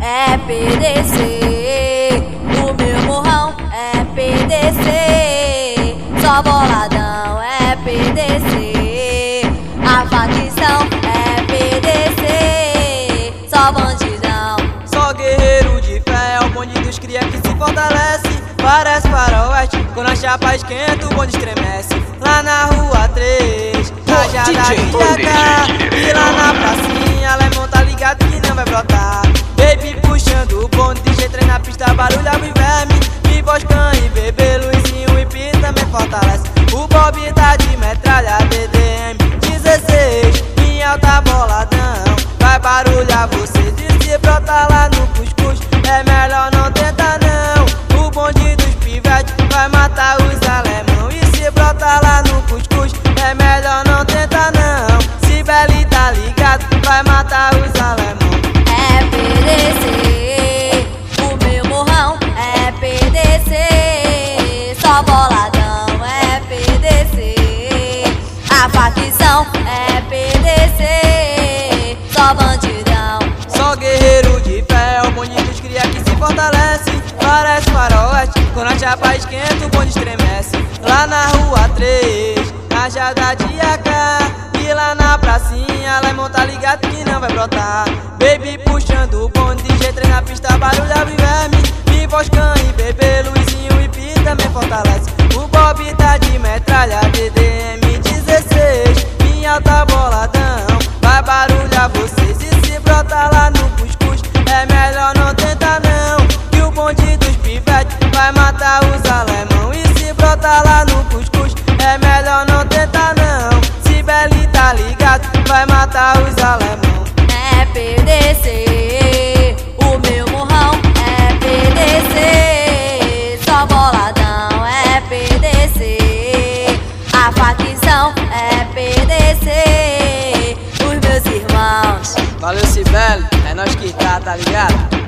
é PDC. O meu morrão é PDC. Só boladão é PDC. A facção é PDC. Só bandidão. Só guerreiro de fé, é o bonde dos cria que se fortalece. Parece faroeste, quando a chapa esquenta o bonde estremece. Lá na rua 3, Rajada de AK. E lá na pracinha, Alemão tá ligado que não vai brotar. Baby puxando o bonde, DJ trem na pista, barulho e verme. E Boscan e bebê, Luizinho e Pi também fortalece. O Bob tá de metralha, DDM 16, em alta boladão. Vai barulhar vocês e se brotar lá no cuscuz, é melhor não tentar não. O bonde dos pivetes vai matar os alemão. E se brotar lá no cuscuz, é melhor não tentar não. Se Belly tá ligado, vai matar os alemão. É PDC, o meu morrão é PDC. Só boladão é PDC. A facção é PDC. Só bandidão. Só guerreiro de fé, é o bonde dos cria que se fortalece. Parece faroeste, quando a chapa esquenta o bonde estremece. Lá na rua 3, Rajada de AK. E lá na pracinha, Alemão tá ligado que não vai brotar. Baby puxando o bonde, DJ trem na pista, barulho e verme. E Boscan e bebê, Luizinho e Pi também fortalece. O Bob tá de metralha, DDM 16, em alta boladão. Vai barulhar vocês e se brotar lá no cuscuz, é melhor não tentar não. Que o bonde dos pivetes vai matar os alemão. E se brotar lá no cuscuz, é melhor não tentar não. Se Belly tá ligado, vai matar os alemão. É PDC, o meu morrão é PDC. Só boladão é PDC. A facção é PDC. Os meus irmãos. Valeu, Cibele, é nós que tá ligado?